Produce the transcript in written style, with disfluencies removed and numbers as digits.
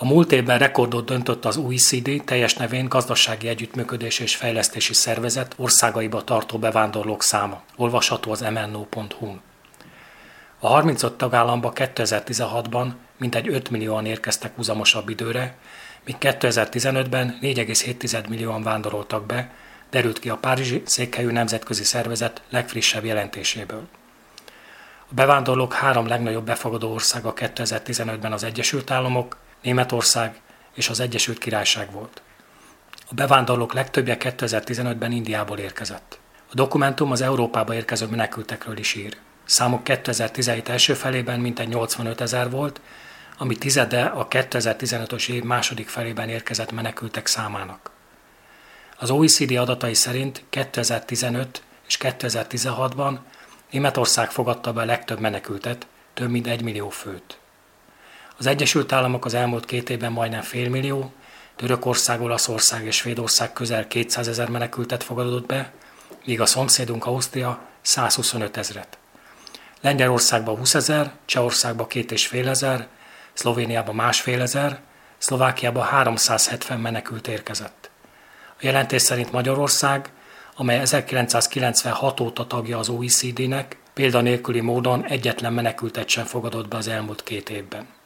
A múlt évben rekordot döntött az OECD, teljes nevén Gazdasági Együttműködés és Fejlesztési Szervezet országaiba tartó bevándorlók száma. Olvasható az mno.hu-n. A 35 tagállamba 2016-ban mintegy 5 millióan érkeztek húzamosabb időre, míg 2015-ben 4,7 millióan vándoroltak be, derült ki a párizsi székhelyű nemzetközi szervezet legfrissebb jelentéséből. A bevándorlók 3 legnagyobb befogadó országa 2015-ben az Egyesült Államok, Németország és az Egyesült Királyság volt. A bevándorlók legtöbbje 2015-ben Indiából érkezett. A dokumentum az Európába érkező menekültekről is ír. Számuk 2017 első felében mintegy 85 000 volt, ami tizede a 2015-ös év második felében érkezett menekültek számának. Az OECD adatai szerint 2015 és 2016-ban Németország fogadta be a legtöbb menekültet, több mint 1 millió főt. Az Egyesült Államok az elmúlt 2 évben majdnem fél millió, Törökország, Olaszország és Svédország közel 200 000 menekültet fogadott be, míg a szomszédunk Ausztria 125 000. Lengyelországban 20 000, Csehországban 2500, Szlovéniában 1500, Szlovákiában 370 menekült érkezett. A jelentés szerint Magyarország, amely 1996 óta tagja az OECD-nek, példanélküli módon egyetlen menekültet sem fogadott be az elmúlt 2 évben.